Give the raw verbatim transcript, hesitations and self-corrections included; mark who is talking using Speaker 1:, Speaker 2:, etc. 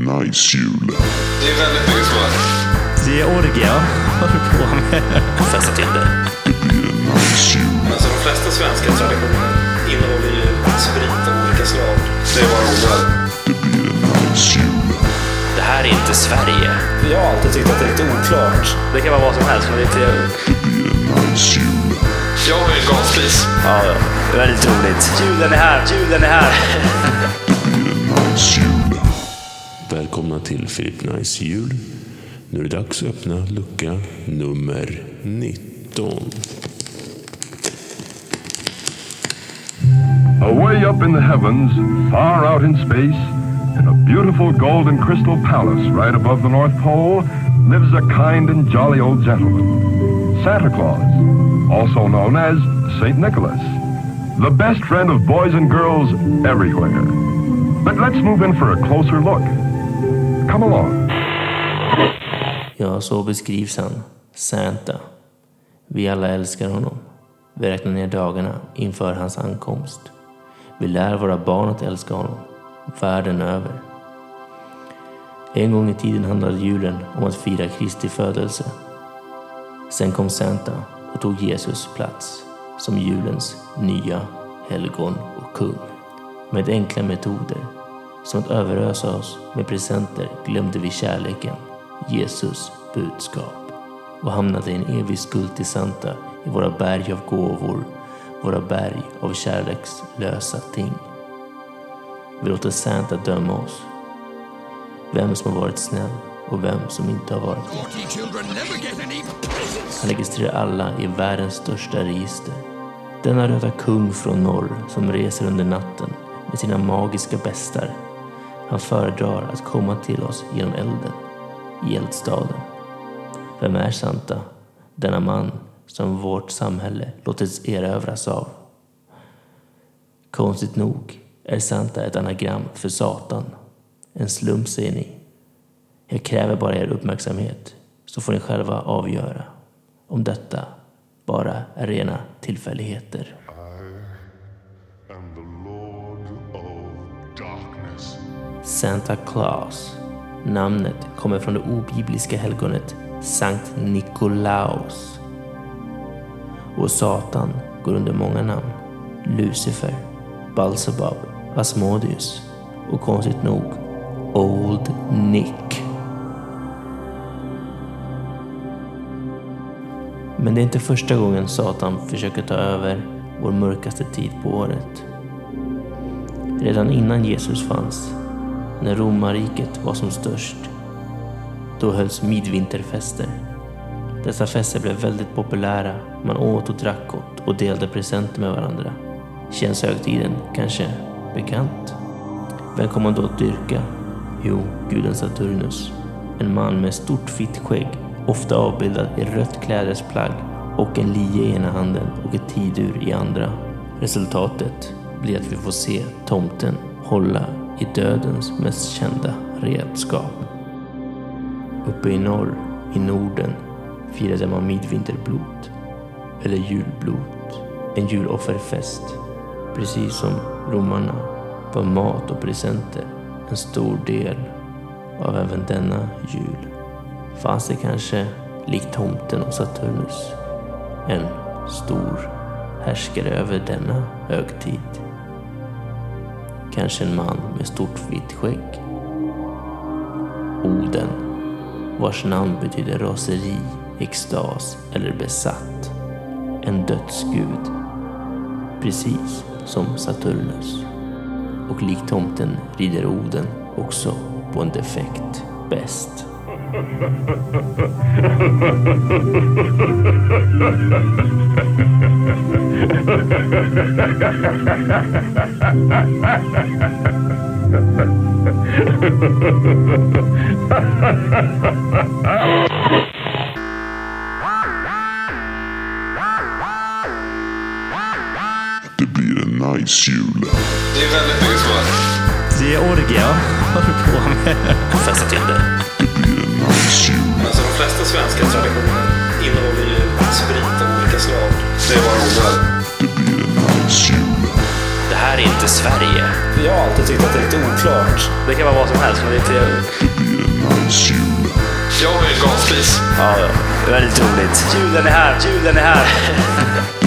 Speaker 1: en nice jul.
Speaker 2: Det är väldigt mycket svårt.
Speaker 3: Det är orgia. Vad håller du på med?
Speaker 4: Fästa till det.
Speaker 1: Det blir en nice jul.
Speaker 2: Alltså de flesta svenska traditioner innehåller ju sprit av olika slag. Det är bara ord.
Speaker 1: Det blir en nice jul.
Speaker 4: Det här är inte Sverige.
Speaker 2: Jag har alltid tyckt att det är lite oklart.
Speaker 3: Det kan vara vad som helst, men det är inte...
Speaker 1: Det blir en nice jul.
Speaker 2: Jag har ju en gasspis.
Speaker 3: Ja, ja. Det är väldigt roligt. Julen är här, julen är här.
Speaker 1: Det blir en nice jul.
Speaker 5: Välkomna till Philip Nice jul. Nu är det dags att öppna lucka nummer nitton.
Speaker 6: Away up in the heavens, far out in space, in a beautiful golden crystal palace right above the North Pole, lives a kind and jolly old gentleman, Santa Claus, also known as Saint Nicholas, the best friend of boys and girls everywhere. But let's move in for a closer look. Come along.
Speaker 7: Ja, så beskrivs han, Santa. Vi alla älskar honom. Vi räknar ner dagarna inför hans ankomst. Vi lär våra barn att älska honom, världen över. En gång i tiden handlade julen om att fira Kristi födelse. Sen kom Santa och tog Jesus plats som julens nya helgon och kung. Med enkla metoder, som att överösa oss med presenter, glömde vi kärleken, Jesus budskap, och hamnade i en evig skuld till Santa i våra berg av gåvor, våra berg av kärlekslösa ting. Vi låter Santa döma oss, vem som har varit snäll och vem som inte har varit det. Han registrerar alla i världens största register. Denna röda kung från norr som reser under natten med sina magiska bestar. Han föredrar att komma till oss genom elden i eldstaden. Vem är Santa? Denna man som vårt samhälle låtits erövras av. Konstigt nog är Santa ett anagram för Satan. En slump, säger ni. Jag kräver bara er uppmärksamhet, så får ni själva avgöra om detta bara är rena tillfälligheter.
Speaker 1: I am the Lord of Darkness.
Speaker 7: Santa Claus. Namnet kommer från det obibliska helgonet Sankt Nikolaus. Och Satan går under många namn. Lucifer, Beelzebub, Asmodeus och konstigt nog Old Nick. Men det är inte första gången Satan försöker ta över vår mörkaste tid på året. Redan innan Jesus fanns, när romarriket var som störst, då hölls midvinterfester. Dessa fester blev väldigt populära. Man åt och drack gott och delade presenter med varandra. Känns högtiden kanske bekant? Vem kommer man då att dyrka? Jo, guden Saturnus. En man med stort fitt skägg, ofta avbildad i rött klädesplagg och en lie i ena handen och ett tidur i andra. Resultatet blir att vi får se tomten hålla i dödens mest kända redskap. Uppe i norr, i Norden, firade man midvinterblot, eller julblot, en julofferfest. Precis som romarna var mat och presenter en stor del av även denna jul. Fanns det kanske, likt tomten och Saturnus, en stor härskare över denna högtid? Kanske en man med stort vitt skägg. Oden, vars namn betyder raseri, extas eller besatt. En dödsgud, precis som Saturnus. Och likt tomten rider Oden också på en defekt bäst.
Speaker 1: Det blir en nice jul.
Speaker 2: Det är väldigt mycket svårt.
Speaker 3: Det är orgia. Vad håller du på med?
Speaker 4: Fästa till det.
Speaker 1: Det blir en nice jul.
Speaker 2: Alltså de flesta svenska traditioner innehåller ju sprit av olika slag. Det är bara ord.
Speaker 1: Det blir en nice jul.
Speaker 4: Det här är inte Sverige.
Speaker 2: För jag har alltid tyckt att det är lite oklart.
Speaker 3: Det kan vara vad som helst, men det är inte...
Speaker 1: Det blir en nice jul.
Speaker 2: Jag har ju en gasspis.
Speaker 3: Ja, ja. Väldigt roligt. Julen är här, julen är här.